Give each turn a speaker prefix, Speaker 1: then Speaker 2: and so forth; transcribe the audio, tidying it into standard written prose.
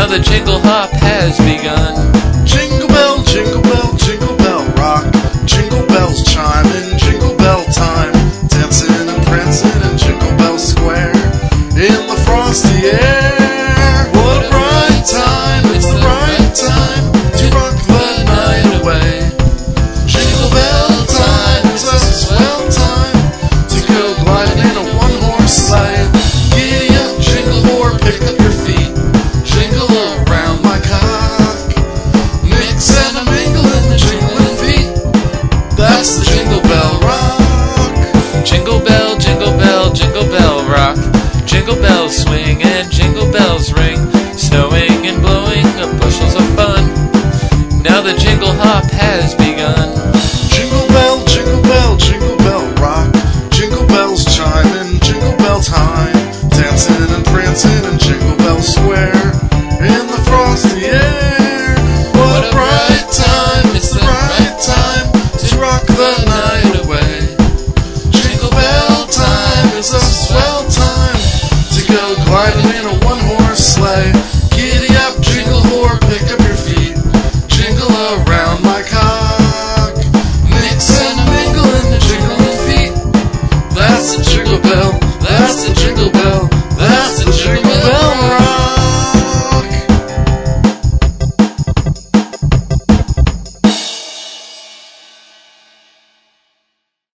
Speaker 1: Now the jingle hop has begun.
Speaker 2: Jingle bell, jingle bell rock. Jingle bells chiming, jingle bell time. Dancing and prancing in Jingle Bell Square. In the frosty air. What a bright time, it's the right time to rock the night away. Jingle bell time is a swell time to go gliding in a one-horse sleigh. Giddy up, jingle or pick up your feet. Jingle around my cock. Mix and a mingle in the jingling feet. That's the Jingle Bell Rock.
Speaker 1: Jingle bell, jingle bell rock. Jingle bells swing and jingle bells ring. Snowing and blowing up bushels of fun. Now the jingle hop has begun.
Speaker 2: Jingle bell, jingle bell rock. Jingle bells chiming, jingle bell time. Dancing and prancing in Jingle Bell Square. In the frosty air. What a bright time, it's the right time to rock the night away. Jingle bell time is a swell time to go gliding